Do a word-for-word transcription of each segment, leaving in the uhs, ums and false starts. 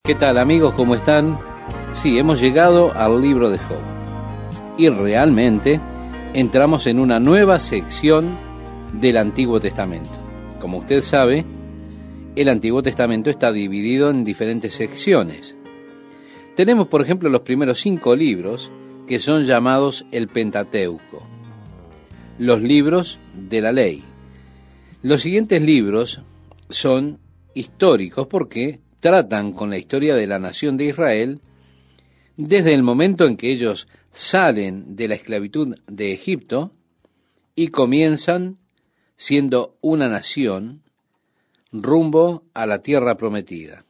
¿Qué tal, amigos? ¿Cómo están? Sí, hemos llegado al libro de Job y realmente entramos en una nueva sección del Antiguo Testamento. Como usted sabe, el Antiguo Testamento está dividido en diferentes secciones. Tenemos, por ejemplo, los primeros cinco libros que son llamados el Pentateuco, los libros de la ley. Los siguientes libros son históricos porque tratan con la historia de la nación de Israel desde el momento en que ellos salen de la esclavitud de Egipto y comienzan siendo una nación rumbo a la tierra prometida.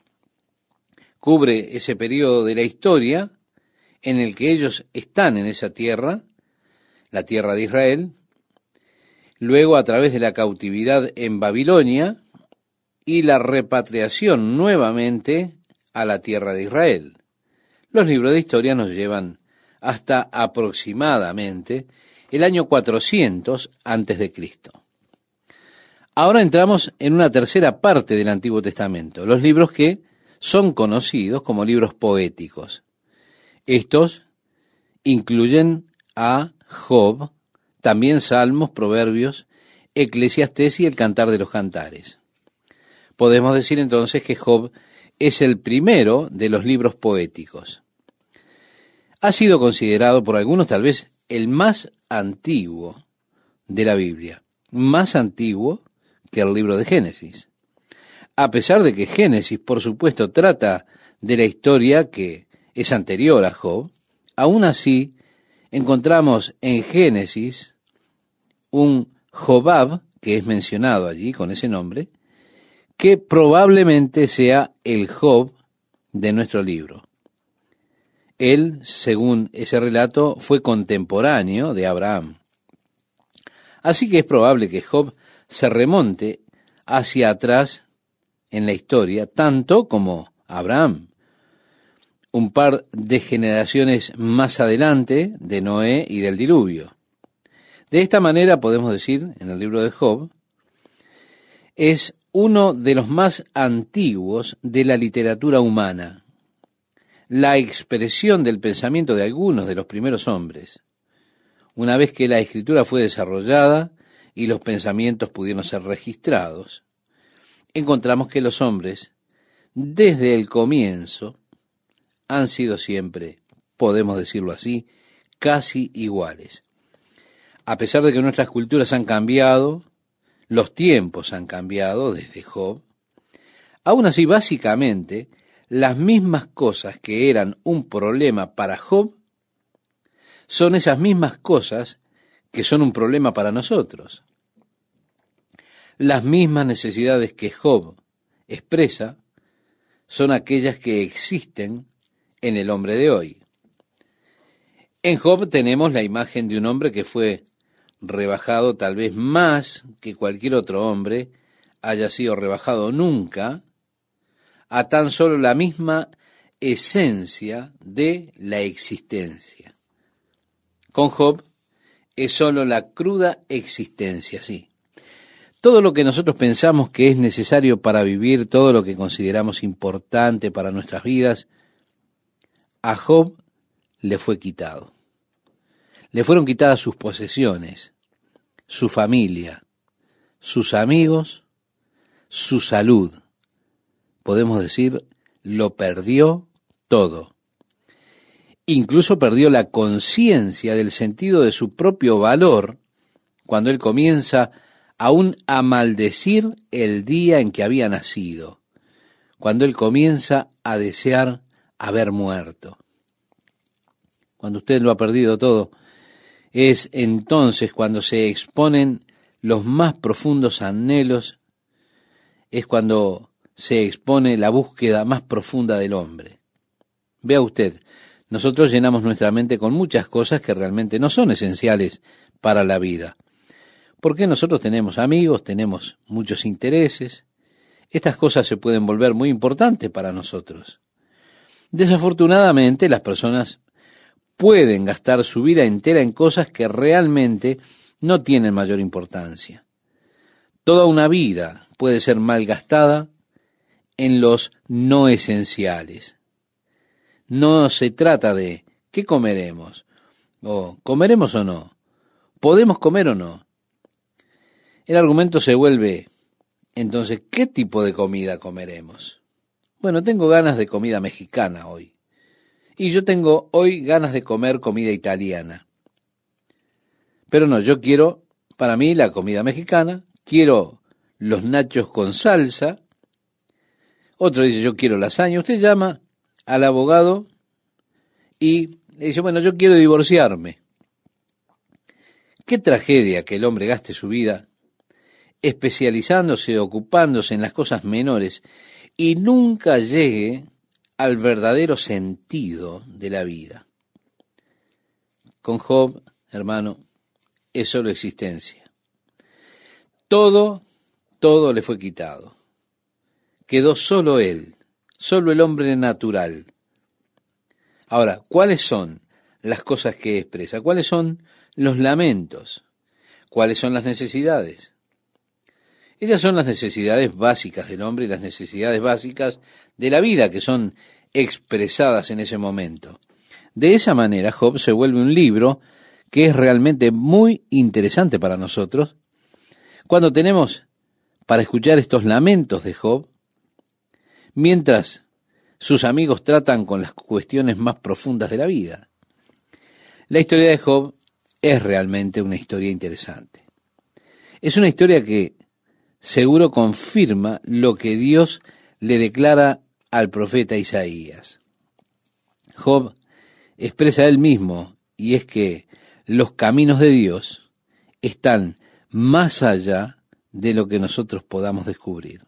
Cubre ese periodo de la historia en el que ellos están en esa tierra, la tierra de Israel, luego a través de la cautividad en Babilonia y la repatriación nuevamente a la tierra de Israel. Los libros de historia nos llevan hasta aproximadamente el año cuatrocientos antes de Cristo. Ahora entramos en una tercera parte del Antiguo Testamento, los libros que son conocidos como libros poéticos. Estos incluyen a Job, también Salmos, Proverbios, Eclesiastés y el Cantar de los Cantares. Podemos decir entonces que Job es el primero de los libros poéticos. Ha sido considerado por algunos tal vez el más antiguo de la Biblia, más antiguo que el libro de Génesis. A pesar de que Génesis, por supuesto, trata de la historia que es anterior a Job, aún así encontramos en Génesis un Jobab, que es mencionado allí con ese nombre, que probablemente sea el Job de nuestro libro. Él, según ese relato, fue contemporáneo de Abraham. Así que es probable que Job se remonte hacia atrás en la historia, tanto como Abraham. Un par de generaciones más adelante de Noé y del diluvio. De esta manera podemos decir, en el libro de Job, es uno de los más antiguos de la literatura humana, la expresión del pensamiento de algunos de los primeros hombres. Una vez que la escritura fue desarrollada y los pensamientos pudieron ser registrados, encontramos que los hombres, desde el comienzo, han sido siempre, podemos decirlo así, casi iguales. A pesar de que nuestras culturas han cambiado, los tiempos han cambiado desde Job, aún así, básicamente, las mismas cosas que eran un problema para Job son esas mismas cosas que son un problema para nosotros. Las mismas necesidades que Job expresa son aquellas que existen en el hombre de hoy. En Job tenemos la imagen de un hombre que fue rebajado tal vez más que cualquier otro hombre haya sido rebajado nunca, a tan solo la misma esencia de la existencia. Con Job es solo la cruda existencia, sí. Todo lo que nosotros pensamos que es necesario para vivir, todo lo que consideramos importante para nuestras vidas, a Job le fue quitado. Le fueron quitadas sus posesiones, su familia, sus amigos, su salud. Podemos decir, lo perdió todo. Incluso perdió la conciencia del sentido de su propio valor cuando él comienza aún a maldecir el día en que había nacido, cuando él comienza a desear haber muerto. Cuando usted lo ha perdido todo, es entonces cuando se exponen los más profundos anhelos, es cuando se expone la búsqueda más profunda del hombre. Vea usted, nosotros llenamos nuestra mente con muchas cosas que realmente no son esenciales para la vida. Porque nosotros tenemos amigos, tenemos muchos intereses. Estas cosas se pueden volver muy importantes para nosotros. Desafortunadamente, las personas pueden gastar su vida entera en cosas que realmente no tienen mayor importancia. Toda una vida puede ser malgastada en los no esenciales. No se trata de ¿qué comeremos? O ¿comeremos o no? ¿Podemos comer o no? El argumento se vuelve, entonces, ¿qué tipo de comida comeremos? Bueno, tengo ganas de comida mexicana hoy. Y yo tengo hoy ganas de comer comida italiana. Pero no, yo quiero, para mí, la comida mexicana, quiero los nachos con salsa. Otro dice, yo quiero lasaña. Usted llama al abogado y le dice, bueno, yo quiero divorciarme. Qué tragedia que el hombre gaste su vida especializándose, ocupándose en las cosas menores y nunca llegue al verdadero sentido de la vida. Con Job, hermano, es solo existencia. Todo, todo le fue quitado. Quedó solo él, solo el hombre natural. Ahora, ¿cuáles son las cosas que expresa? ¿Cuáles son los lamentos? ¿Cuáles son las necesidades? Ellas son las necesidades básicas del hombre y las necesidades básicas de la vida que son expresadas en ese momento. De esa manera, Job se vuelve un libro que es realmente muy interesante para nosotros cuando tenemos para escuchar estos lamentos de Job, mientras sus amigos tratan con las cuestiones más profundas de la vida. La historia de Job es realmente una historia interesante. Es una historia que seguro confirma lo que Dios le declara al profeta Isaías. Job expresa él mismo, y es que los caminos de Dios están más allá de lo que nosotros podamos descubrir.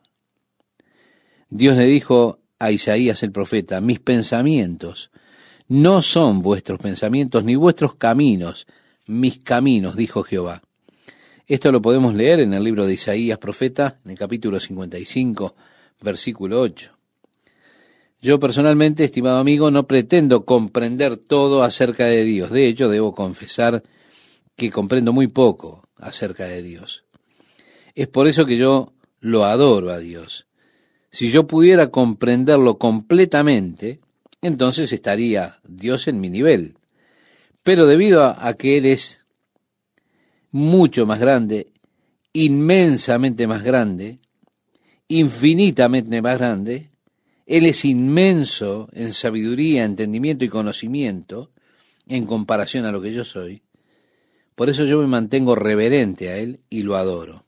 Dios le dijo a Isaías el profeta, mis pensamientos no son vuestros pensamientos, ni vuestros caminos, mis caminos, dijo Jehová. Esto lo podemos leer en el libro de Isaías, profeta, en el capítulo cincuenta y cinco, versículo ocho. Yo personalmente, estimado amigo, no pretendo comprender todo acerca de Dios. De hecho, debo confesar que comprendo muy poco acerca de Dios. Es por eso que yo lo adoro a Dios. Si yo pudiera comprenderlo completamente, entonces estaría Dios en mi nivel. Pero debido a, a que Él es mucho más grande, inmensamente más grande, infinitamente más grande, Él es inmenso en sabiduría, entendimiento y conocimiento en comparación a lo que yo soy. Por eso yo me mantengo reverente a Él y lo adoro.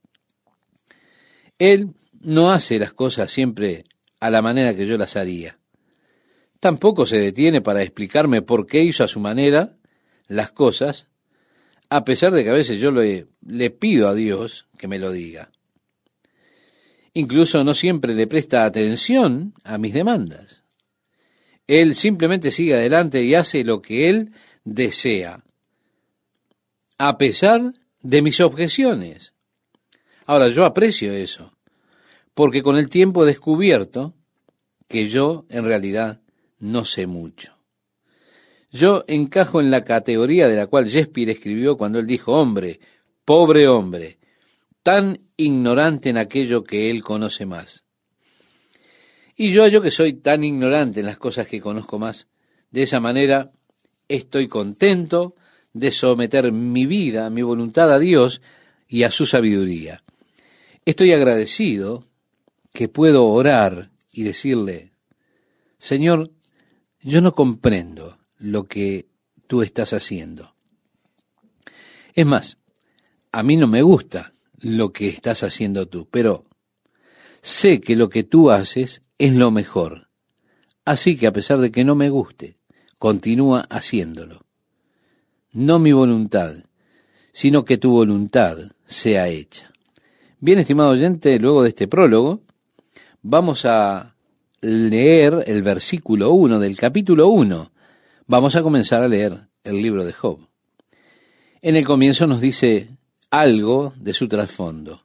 Él no hace las cosas siempre a la manera que yo las haría. Tampoco se detiene para explicarme por qué hizo a su manera las cosas, a pesar de que a veces yo le, le pido a Dios que me lo diga. Incluso no siempre le presta atención a mis demandas. Él simplemente sigue adelante y hace lo que Él desea, a pesar de mis objeciones. Ahora, yo aprecio eso, porque con el tiempo he descubierto que yo, en realidad, no sé mucho. Yo encajo en la categoría de la cual Shakespeare escribió cuando él dijo, hombre, pobre hombre, tan ignorante en aquello que él conoce más. Y yo, yo que soy tan ignorante en las cosas que conozco más, de esa manera estoy contento de someter mi vida, mi voluntad a Dios y a su sabiduría. Estoy agradecido que puedo orar y decirle, Señor, yo no comprendo lo que tú estás haciendo. Es más, a mí no me gusta lo que estás haciendo tú, pero sé que lo que tú haces es lo mejor. Así que a pesar de que no me guste, continúa haciéndolo. No mi voluntad, sino que tu voluntad sea hecha. Bien, estimado oyente, luego de este prólogo, vamos a leer el versículo uno del capítulo uno. Vamos a comenzar a leer el libro de Job. En el comienzo nos dice algo de su trasfondo.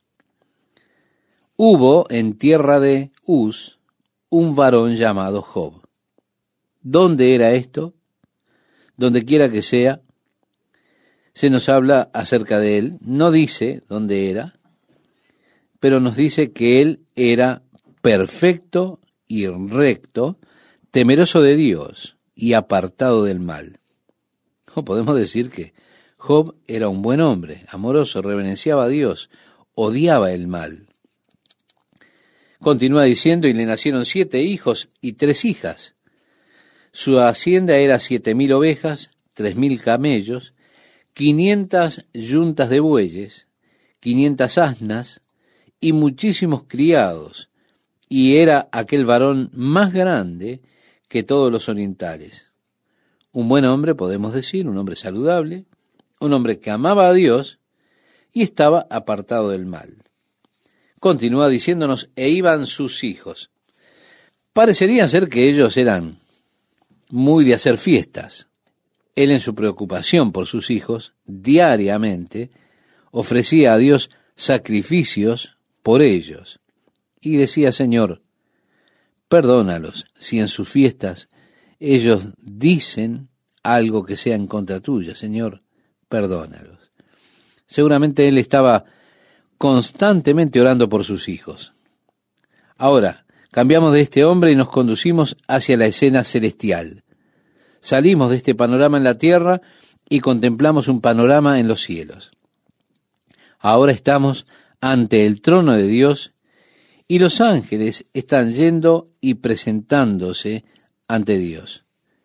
Hubo en tierra de Uz un varón llamado Job. ¿Dónde era esto? Donde quiera que sea, se nos habla acerca de él. No dice dónde era, pero nos dice que él era perfecto y recto, temeroso de Dios y apartado del mal. O podemos decir que Job era un buen hombre, amoroso, reverenciaba a Dios, odiaba el mal. Continúa diciendo, y le nacieron siete hijos y tres hijas. Su hacienda era siete mil ovejas, tres mil camellos, quinientas yuntas de bueyes, quinientas asnas y muchísimos criados, y era aquel varón más grande que todos los orientales. Un buen hombre, podemos decir, un hombre saludable, un hombre que amaba a Dios y estaba apartado del mal. Continúa diciéndonos, e iban sus hijos. Parecería ser que ellos eran muy de hacer fiestas. Él, en su preocupación por sus hijos, diariamente ofrecía a Dios sacrificios por ellos. Y decía, Señor, perdónalos si en sus fiestas ellos dicen algo que sea en contra tuya. Señor, perdónalos. Seguramente él estaba constantemente orando por sus hijos. Ahora, cambiamos de este hombre y nos conducimos hacia la escena celestial. Salimos de este panorama en la tierra y contemplamos un panorama en los cielos. Ahora estamos ante el trono de Dios y los ángeles están yendo y presentándose ante Dios.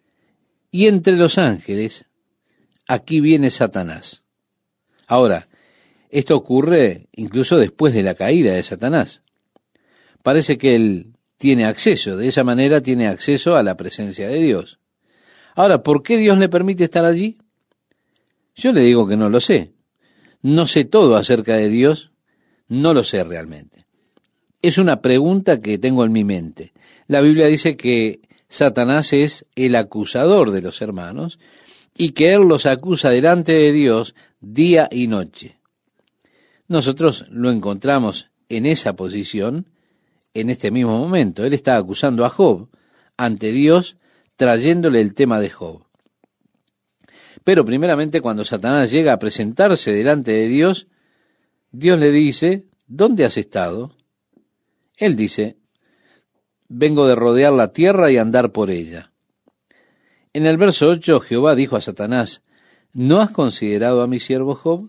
Y entre los ángeles, aquí viene Satanás. Ahora, esto ocurre incluso después de la caída de Satanás. Parece que él tiene acceso, de esa manera tiene acceso a la presencia de Dios. Ahora, ¿por qué Dios le permite estar allí? Yo le digo que no lo sé. No sé todo acerca de Dios, no lo sé realmente. Es una pregunta que tengo en mi mente. La Biblia dice que Satanás es el acusador de los hermanos y que él los acusa delante de Dios día y noche. Nosotros lo encontramos en esa posición en este mismo momento. Él está acusando a Job ante Dios, trayéndole el tema de Job. Pero primeramente, cuando Satanás llega a presentarse delante de Dios, Dios le dice, ¿dónde has estado? Él dice, vengo de rodear la tierra y andar por ella. En el verso ocho, Jehová dijo a Satanás, ¿no has considerado a mi siervo Job?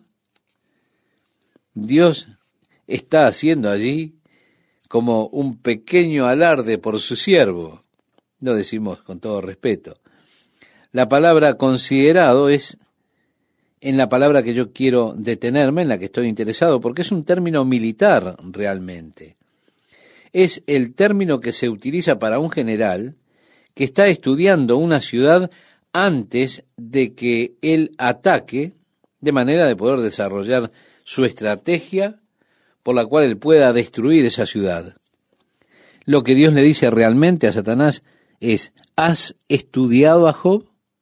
Dios está haciendo allí como un pequeño alarde por su siervo. Lo decimos con todo respeto. La palabra considerado es en la palabra que yo quiero detenerme, en la que estoy interesado, porque es un término militar realmente. Es el término que se utiliza para un general que está estudiando una ciudad antes de que él ataque, de manera de poder desarrollar su estrategia por la cual él pueda destruir esa ciudad. Lo que Dios le dice realmente a Satanás es, ¿has estudiado a Job?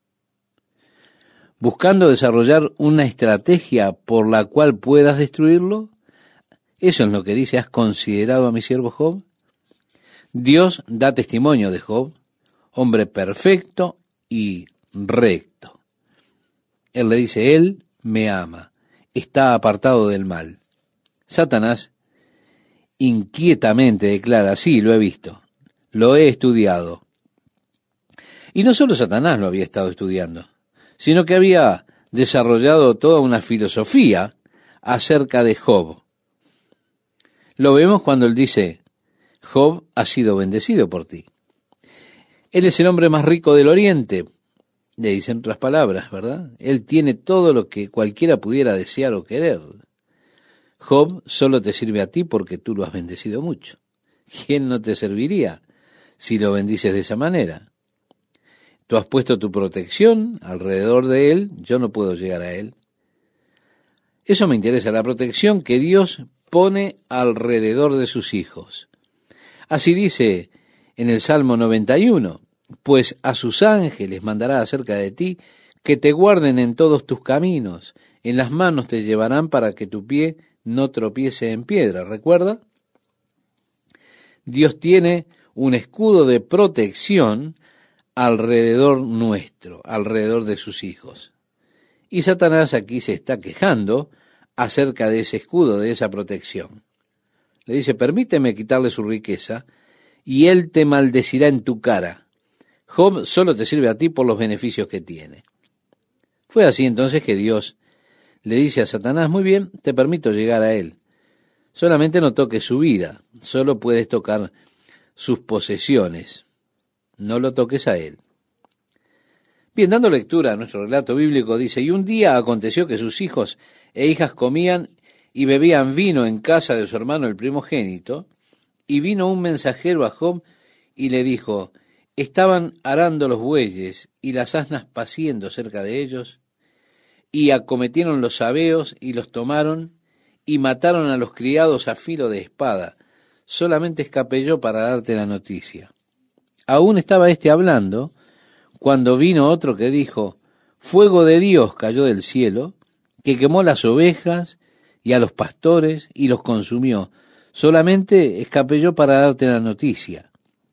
Buscando desarrollar una estrategia por la cual puedas destruirlo. Eso es lo que dice, ¿has considerado a mi siervo Job? Dios da testimonio de Job, hombre perfecto y recto. Él le dice, él me ama, está apartado del mal. Satanás inquietamente declara, sí, lo he visto, lo he estudiado. Y no solo Satanás lo había estado estudiando, sino que había desarrollado toda una filosofía acerca de Job. Lo vemos cuando él dice, Job ha sido bendecido por ti. Él es el hombre más rico del oriente, le dicen otras palabras, ¿verdad? Él tiene todo lo que cualquiera pudiera desear o querer. Job solo te sirve a ti porque tú lo has bendecido mucho. ¿Quién no te serviría si lo bendices de esa manera? Tú has puesto tu protección alrededor de él, yo no puedo llegar a él. Eso me interesa, la protección que Dios pone alrededor de sus hijos. Así dice en el Salmo noventa y uno, pues a sus ángeles mandará acerca de ti, que te guarden en todos tus caminos, en las manos te llevarán para que tu pie no tropiece en piedra. ¿Recuerda? Dios tiene un escudo de protección alrededor nuestro, alrededor de sus hijos. Y Satanás aquí se está quejando acerca de ese escudo, de esa protección. Le dice, permíteme quitarle su riqueza, y él te maldecirá en tu cara. Job solo te sirve a ti por los beneficios que tiene. Fue así entonces que Dios le dice a Satanás, muy bien, te permito llegar a él. Solamente no toques su vida, solo puedes tocar sus posesiones. No lo toques a él. Bien, dando lectura a nuestro relato bíblico, dice, y un día aconteció que sus hijos e hijas comían y bebían vino en casa de su hermano el primogénito, y vino un mensajero a Job y le dijo, estaban arando los bueyes y las asnas paciendo cerca de ellos, y acometieron los sabeos y los tomaron, y mataron a los criados a filo de espada. Solamente escapé yo para darte la noticia. Aún estaba éste hablando, cuando vino otro que dijo, fuego de Dios cayó del cielo, que quemó las ovejas y a los pastores y los consumió. Solamente escapé yo para darte la noticia.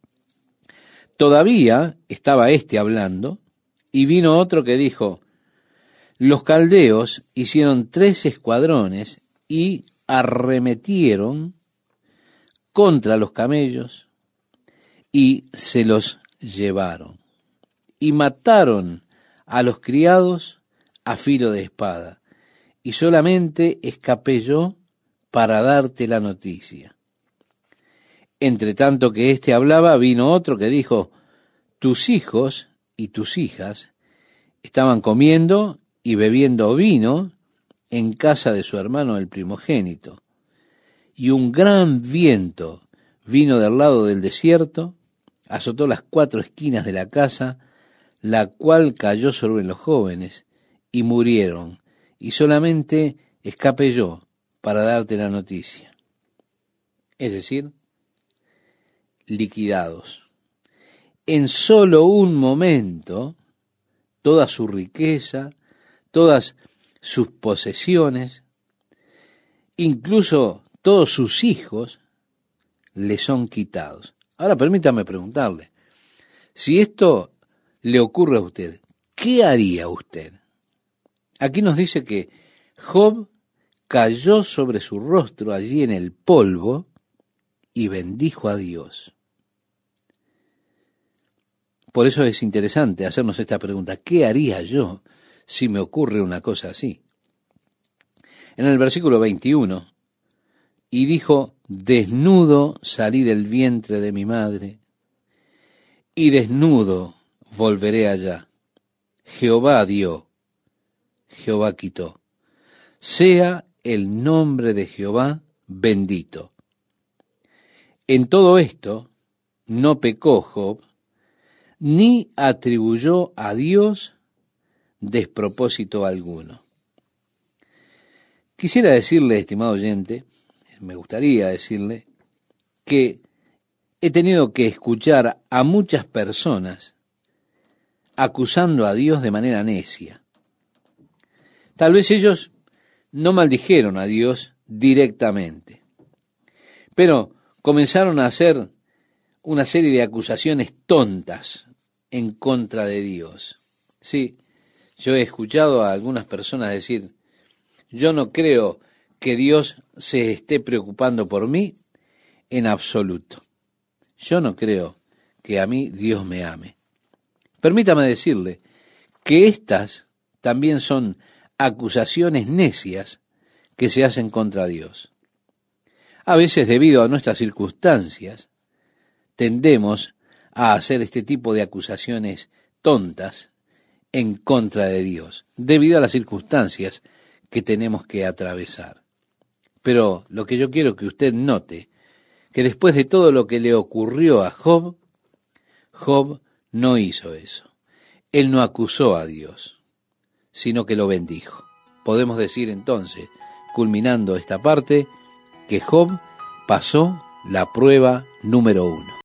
Todavía estaba éste hablando, y vino otro que dijo, los caldeos hicieron tres escuadrones y arremetieron contra los camellos y se los llevaron. Y mataron a los criados a filo de espada. Y solamente escapé yo para darte la noticia. Entre tanto que éste hablaba, vino otro que dijo, tus hijos y tus hijas estaban comiendo y bebiendo vino en casa de su hermano el primogénito. Y un gran viento vino del lado del desierto, azotó las cuatro esquinas de la casa, la cual cayó sobre los jóvenes, y murieron, y solamente escapé yo para darte la noticia. Es decir, liquidados. En solo un momento, toda su riqueza, todas sus posesiones, incluso todos sus hijos, le son quitados. Ahora permítame preguntarle, si esto le ocurre a usted, ¿qué haría usted? Aquí nos dice que Job cayó sobre su rostro allí en el polvo y bendijo a Dios. Por eso es interesante hacernos esta pregunta, ¿qué haría yo si me ocurre una cosa así? En el versículo veintiuno, y dijo, desnudo salí del vientre de mi madre, y desnudo volveré allá. Jehová dio, Jehová quitó. Sea el nombre de Jehová bendito. En todo esto no pecó Job, ni atribuyó a Dios despropósito alguno. Quisiera decirle, estimado oyente, me gustaría decirle, que he tenido que escuchar a muchas personas acusando a Dios de manera necia. Tal vez ellos no maldijeron a Dios directamente, pero comenzaron a hacer una serie de acusaciones tontas en contra de Dios. Sí, yo he escuchado a algunas personas decir, yo no creo que Dios se esté preocupando por mí en absoluto. Yo no creo que a mí Dios me ame. Permítame decirle que estas también son acusaciones necias que se hacen contra Dios. A veces, debido a nuestras circunstancias, tendemos a hacer este tipo de acusaciones tontas en contra de Dios, debido a las circunstancias que tenemos que atravesar. Pero lo que yo quiero que usted note, que después de todo lo que le ocurrió a Job, Job no hizo eso. Él no acusó a Dios, sino que lo bendijo. Podemos decir entonces, culminando esta parte, que Job pasó la prueba número uno.